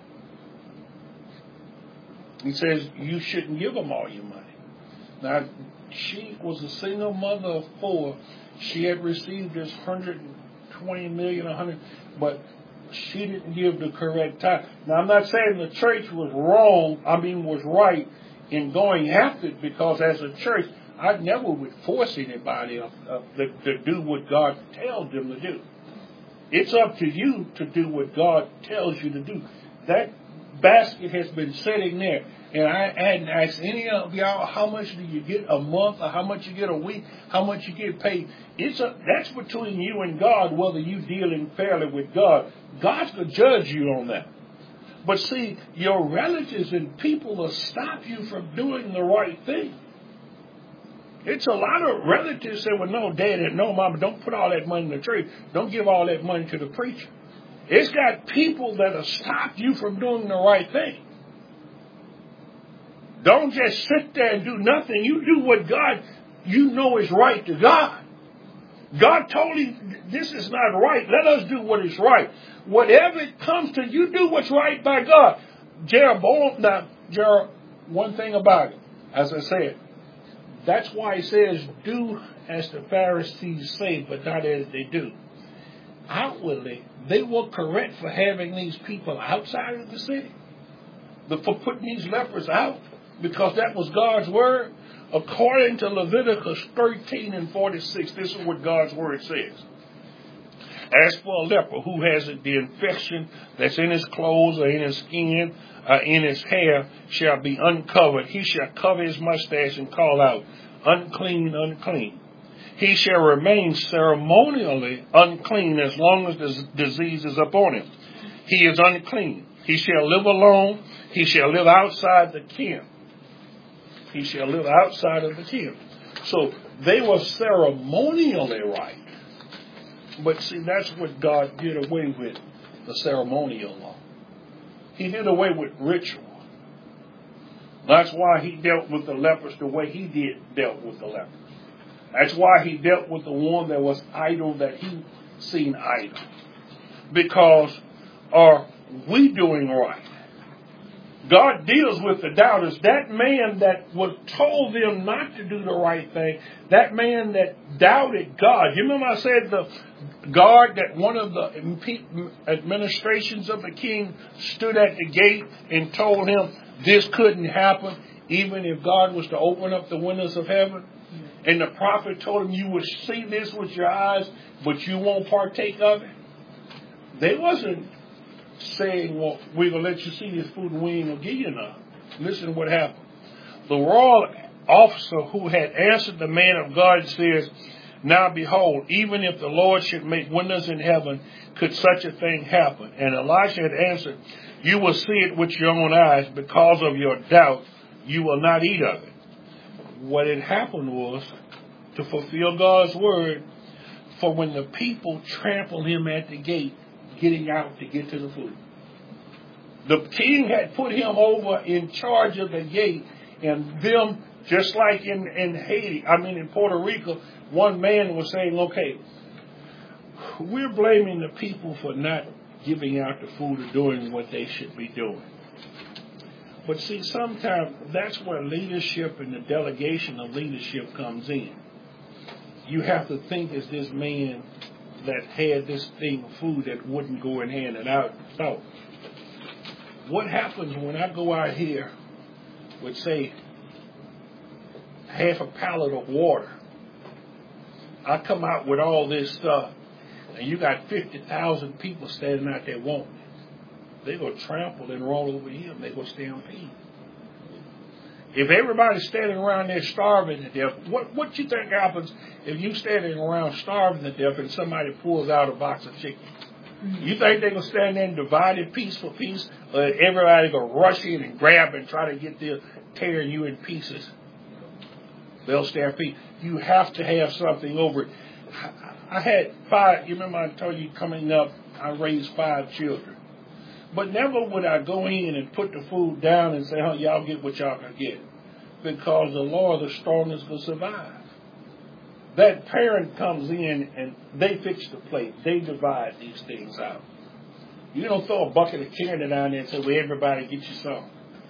He says you shouldn't give them all your money. Now, she was a single mother of 4. She had received this 120 million, 100, but she didn't give the correct tithe. Now, I'm not saying the church was was right in going after it, because as a church, I never would force anybody to do what God tells them to do. It's up to you to do what God tells you to do. That basket has been sitting there, and I hadn't asked any of y'all how much do you get a month, or how much you get a week, how much you get paid. That's between you and God, whether you dealing fairly with God. God's going to judge you on that. But see, your relatives and people will stop you from doing the right thing. It's a lot of relatives say, "Well, no, Dad, no, Mama, don't put all that money in the church. Don't give all that money to the preacher." It's got people that will stop you from doing the right thing. Don't just sit there and do nothing. You do what God, you know is right to God. God told him, this is not right. Let us do what is right. Whatever it comes to, you do what's right by God. Jeroboam, one thing about it, as I said, that's why he says, do as the Pharisees say, but not as they do. Outwardly, they were correct for having these people outside of the city, for putting these lepers out, because that was God's word. According to Leviticus 13 and 46, this is what God's word says. As for a leper who has the infection that's in his clothes or in his skin, in his hair, shall be uncovered. He shall cover his mustache and call out, "Unclean, unclean." He shall remain ceremonially unclean as long as the disease is upon him. He is unclean. He shall live alone. He shall live outside the camp. He shall live outside of the camp. So they were ceremonially right. But see, that's what God did away with, the ceremonial law. He did away with ritual. That's why he dealt with the lepers the way he dealt with the lepers. That's why he dealt with the one that was idle, that he seen idle. Because are we doing right? God deals with the doubters. That man that was told them not to do the right thing, that man that doubted God. You remember I said the guard that one of the administrations of the king stood at the gate and told him this couldn't happen even if God was to open up the windows of heaven. And the prophet told him you would see this with your eyes, but you won't partake of it. They wasn't saying, well, we're going to let you see this food and we ain't going to give you enough. Listen to what happened. The royal officer who had answered the man of God says, now behold, even if the Lord should make windows in heaven, could such a thing happen? And Elisha had answered, you will see it with your own eyes. Because of your doubt, you will not eat of it. What had happened was, to fulfill God's word, for when the people trampled him at the gate, getting out to get to the food. The king had put him over in charge of the gate, and them, just like in in Puerto Rico, one man was saying, okay, we're blaming the people for not giving out the food or doing what they should be doing. But see, sometimes that's where leadership and the delegation of leadership comes in. You have to think as this man that had this thing of food that wouldn't go and hand it out. So, what happens when I go out here with, say, half a pallet of water? I come out with all this stuff, and you got 50,000 people standing out there wanting it. They're going to trample and roll over him. They're going to stampede. If everybody's standing around there starving to death, what you think happens if you standing around starving to death and somebody pulls out a box of chicken? You think they're going to stand there and divide it piece for piece, or everybody going to rush in and grab and try to get there, tearing you in pieces? They'll stampede. You have to have something over it. I had 5, you remember I told you coming up, I raised 5 children. But never would I go in and put the food down and say, oh, y'all get what y'all can get. Because the law of the strongest will survive. That parent comes in and they fix the plate. They divide these things out. You don't throw a bucket of candy down there and say, well, everybody get you some.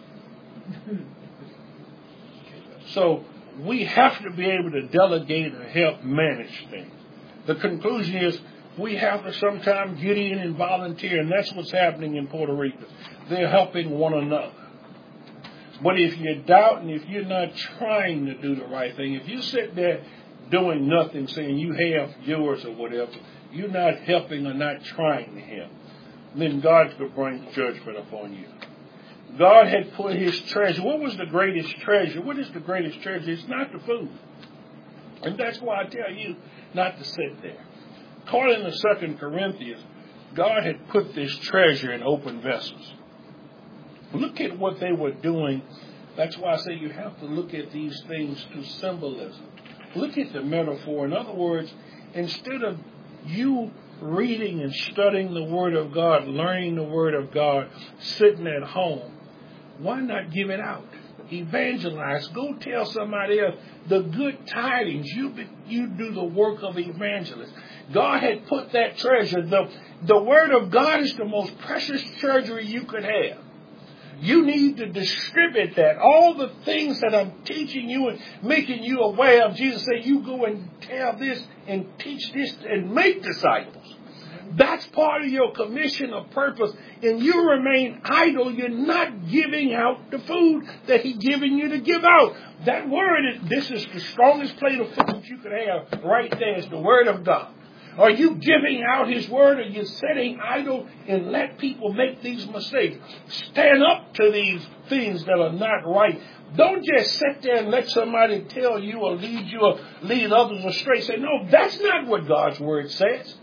So we have to be able to delegate and help manage things. The conclusion is we have to sometimes get in and volunteer, and that's what's happening in Puerto Rico. They're helping one another. But if you're doubting, if you're not trying to do the right thing, if you sit there doing nothing, saying you have yours or whatever, you're not helping or not trying to help, then God's going to bring judgment upon you. God had put his treasure. What was the greatest treasure? What is the greatest treasure? It's not the food. And that's why I tell you not to sit there. According to 2 Corinthians, God had put this treasure in open vessels. Look at what they were doing. That's why I say you have to look at these things through symbolism. Look at the metaphor. In other words, instead of you reading and studying the Word of God, learning the Word of God, sitting at home, why not give it out? Evangelize. Go tell somebody else the good tidings. You do the work of evangelist. God had put that treasure. The Word of God is the most precious treasury you could have. You need to distribute that. All the things that I'm teaching you and making you aware of, Jesus said, you go and tell this and teach this and make disciples. That's part of your commission of purpose. And you remain idle. You're not giving out the food that He's giving you to give out. That word, this is the strongest plate of food you could have right there, is the Word of God. Are you giving out His Word, or are you sitting idle and let people make these mistakes? Stand up to these things that are not right. Don't just sit there and let somebody tell you or lead you or lead others astray. Say, no, that's not what God's Word says.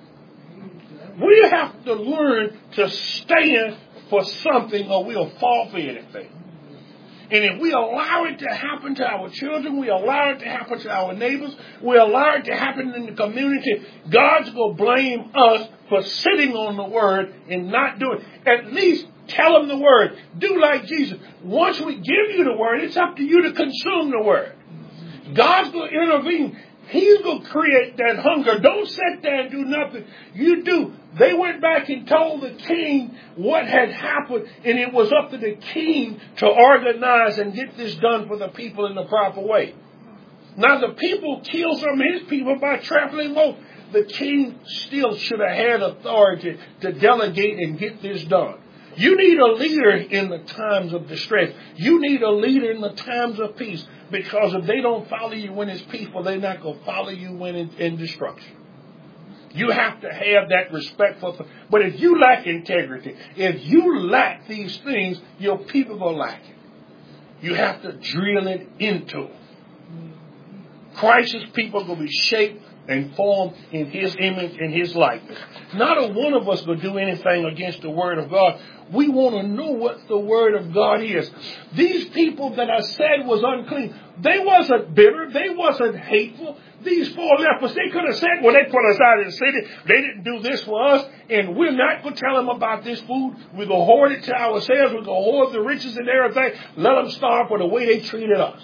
We have to learn to stand for something, or we'll fall for anything. And if we allow it to happen to our children, we allow it to happen to our neighbors, we allow it to happen in the community, God's going to blame us for sitting on the Word and not doing it. At least tell them the Word. Do like Jesus. Once we give you the Word, it's up to you to consume the Word. God's going to intervene. He's going to create that hunger. Don't sit there and do nothing. You do. They went back and told the king what had happened, and it was up to the king to organize and get this done for the people in the proper way. Now, the people killed some of his people by trampling over. The king still should have had authority to delegate and get this done. You need a leader in the times of distress. You need a leader in the times of peace. Because if they don't follow you when it's peaceful, they're not going to follow you when it's in destruction. You have to have that respect for. But if you lack integrity, if you lack these things, your people will lack it. You have to drill it into them. Christ's people are going to be shaped and formed in His image and His likeness. Not a one of us will do anything against the Word of God. We want to know what the Word of God is. These people that I said was unclean, they wasn't bitter. They wasn't hateful. These 4 lepers, they could have said, well, they put us out of the city. They didn't do this for us, and we're not going to tell them about this food. We're going to hoard it to ourselves. We're going to hoard the riches and everything. Let them starve for the way they treated us.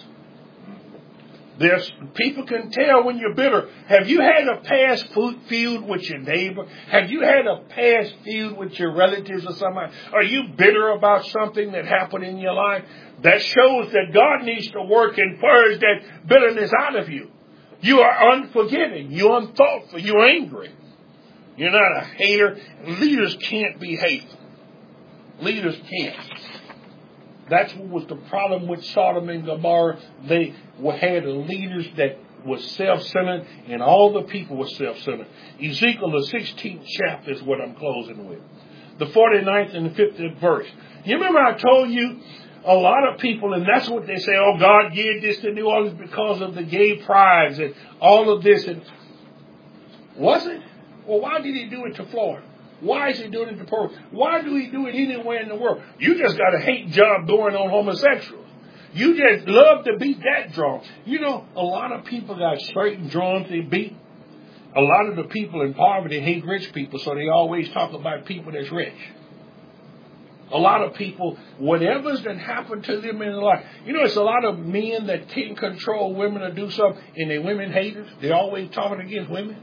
People can tell when you're bitter. Have you had a past feud with your neighbor? Have you had a past feud with your relatives or somebody? Are you bitter about something that happened in your life? That shows that God needs to work and purge that bitterness out of you. You are unforgiving. You're unthoughtful. You're angry. You're not a hater. Leaders can't be hateful. Leaders can't. That's what was the problem with Sodom and Gomorrah. They had leaders that were self-centered, and all the people were self-centered. Ezekiel, the 16th chapter is what I'm closing with. The 49th and the 50th verse. You remember I told you a lot of people, and that's what they say, oh, God gave this to New Orleans because of the gay prides and all of this. And was it? Well, why did He do it to Florida? Why is He doing it to Pearl? Why do He do it anywhere in the world? You just got a hate job going on homosexuals. You just love to beat that drum. You know, a lot of people got certain drums they beat. A lot of the people in poverty hate rich people, so they always talk about people that's rich. A lot of people, whatever's that happened to them in their life. You know, it's a lot of men that can't control women to do something, and they're women haters. They're always talking against women.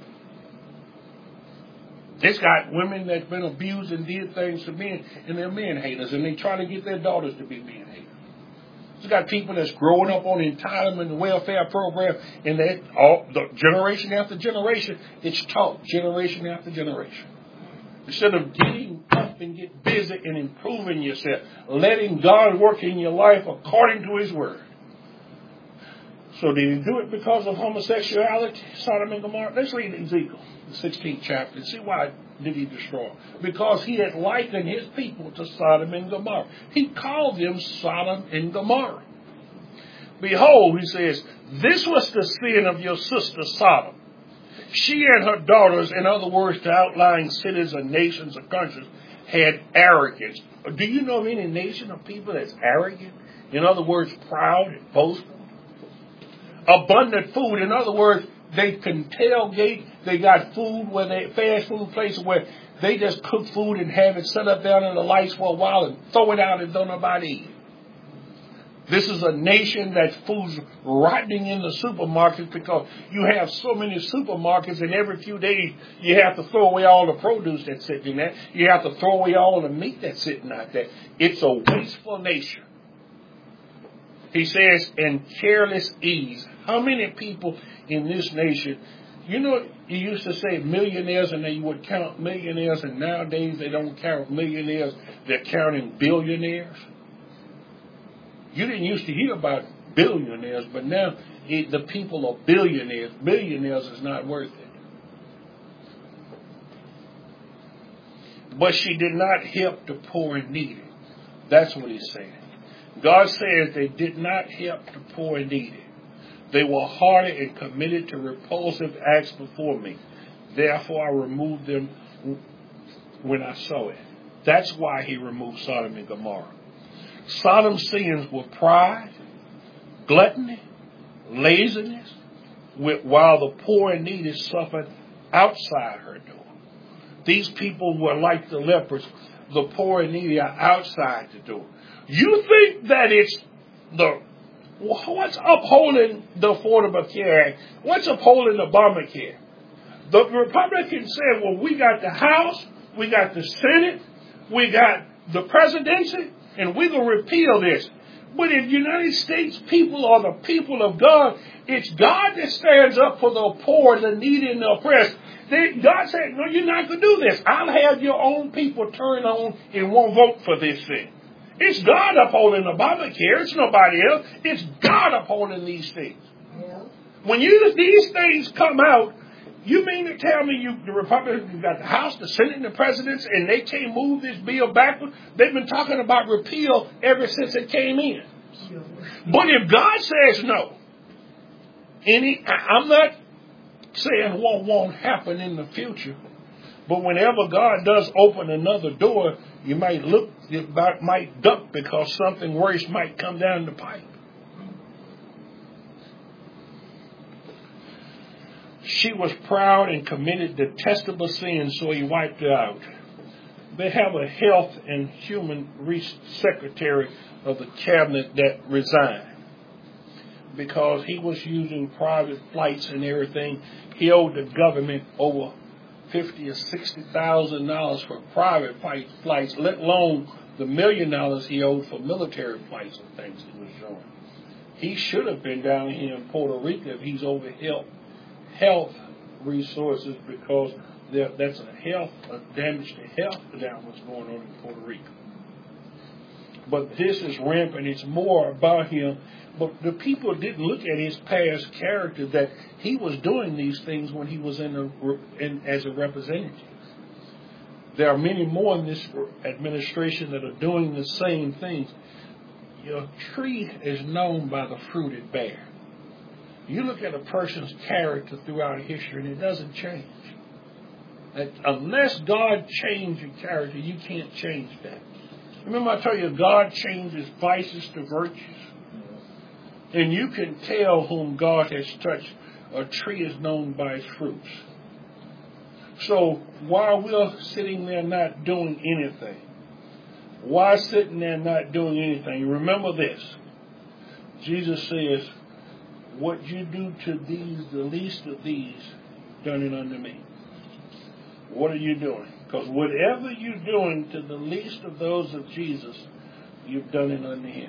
It's got women that's been abused and did things to men, and they're men haters, and they try to get their daughters to be men haters. It's got people that's growing up on entitlement and welfare program, and that all the generation after generation, it's taught generation after generation. Instead of getting up and get busy and improving yourself, letting God work in your life according to His Word. So did He do it because of homosexuality, Sodom and Gomorrah? Let's read Ezekiel, the 16th chapter, and see why did He destroy them. Because He had likened His people to Sodom and Gomorrah. He called them Sodom and Gomorrah. Behold, He says, this was the sin of your sister Sodom. She and her daughters, in other words, the outlying cities and nations or countries, had arrogance. Do you know of any nation of people that's arrogant? In other words, proud and boastful. Abundant food. In other words, they can tailgate. They got food where they fast food places where they just cook food and have it set up down in the lights for a while and throw it out and don't nobody eat. This is a nation that food's rotting in the supermarkets because you have so many supermarkets, and every few days you have to throw away all the produce that's sitting in there. You have to throw away all the meat that's sitting out there. It's a wasteful nation. He says, and careless ease. How many people in this nation, you know, you used to say millionaires and they would count millionaires, and nowadays they don't count millionaires, they're counting billionaires. You didn't used to hear about billionaires, but now the people are billionaires. Millionaires is not worth it. But she did not help the poor and needy. That's what He's saying. God says they did not help the poor and needy. They were hardy and committed to repulsive acts before Me. Therefore I removed them when I saw it. That's why He removed Sodom and Gomorrah. Sodom's sins were pride, gluttony, laziness, while the poor and needy suffered outside her door. These people were like the lepers. The poor and needy are outside the door. You think that it's what's upholding the Affordable Care Act? What's upholding Obamacare? The Republicans said, well, we got the House, we got the Senate, we got the presidency, and we're going to repeal this. But if United States people are the people of God, it's God that stands up for the poor, the needy, and the oppressed. God said, no, you're not going to do this. I'll have your own people turn on and won't vote for this thing. It's God upholding Obamacare. It's nobody else. It's God upholding these things. Yeah. When these things come out, you mean to tell me the Republicans, you've got the House, the Senate, and the presidents, and they can't move this bill backward? They've been talking about repeal ever since it came in. But if God says no, I'm not saying what won't happen in the future. But whenever God does open another door, you might might duck because something worse might come down the pipe. She was proud and committed detestable sins, so he wiped her out. They have a health and human secretary of the cabinet that resigned because he was using private flights and everything. He owed the government over $50,000 or $60,000 for private flights, let alone the $1 million he owed for military flights and things he was doing. He should have been down here in Puerto Rico if he's over health resources, because that's a damage to health down what's going on in Puerto Rico. But this is rampant. It's more about him. But the people didn't look at his past character, that he was doing these things when he was as a representative. There are many more in this administration that are doing the same things. Your tree is known by the fruit it bears. You look at a person's character throughout history and it doesn't change. Unless God changed your character, you can't change that. Remember I told you God changes vices to virtues? And you can tell whom God has touched. A tree is known by its fruits. So while we're sitting there not doing anything, remember this. Jesus says, what you do to these, the least of these, done it unto me. What are you doing? Because whatever you're doing to the least of those of Jesus, you've done it unto him.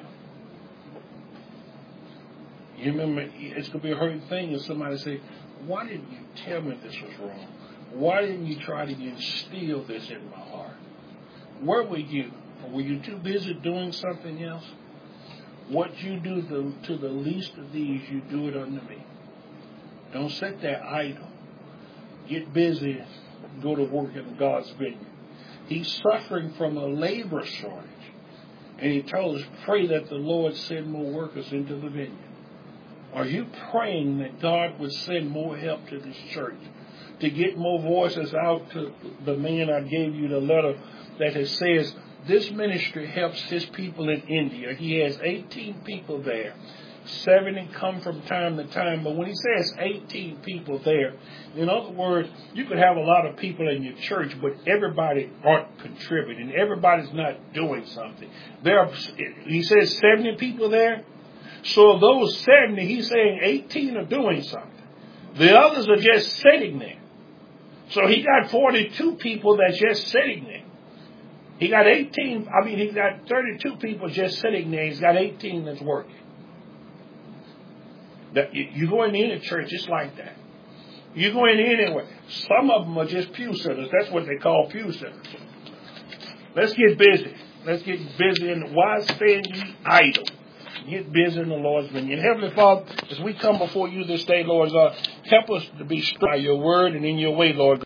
You remember, it's going to be a hurting thing if somebody say, why didn't you tell me this was wrong? Why didn't you try to instill this in my heart? Where were you? Were you too busy doing something else? What you do to the least of these, you do it unto me. Don't sit there idle. Get busy. Go to work in God's vineyard. He's suffering from a labor shortage. And he told us, pray that the Lord send more workers into the vineyard. Are you praying that God would send more help to this church? To get more voices out to the man I gave you the letter that says, this ministry helps his people in India. He has 18 people there. 70 come from time to time. But when he says 18 people there, in other words, you could have a lot of people in your church, but everybody aren't contributing. Everybody's not doing something. He says 70 people there. So of those 70, he's saying 18 are doing something. The others are just sitting there. So he got 42 people that's just sitting there. He got 32 people just sitting there. He's got 18 that's working. You go in any church, it's like that. You go in anywhere. Some of them are just pew sitters. That's what they call pew sitters. Let's get busy. Let's get busy. And why stand ye idle? Get busy in the Lord's vineyard. Heavenly Father, as we come before you this day, Lord God, help us to be strong by your word and in your way, Lord God.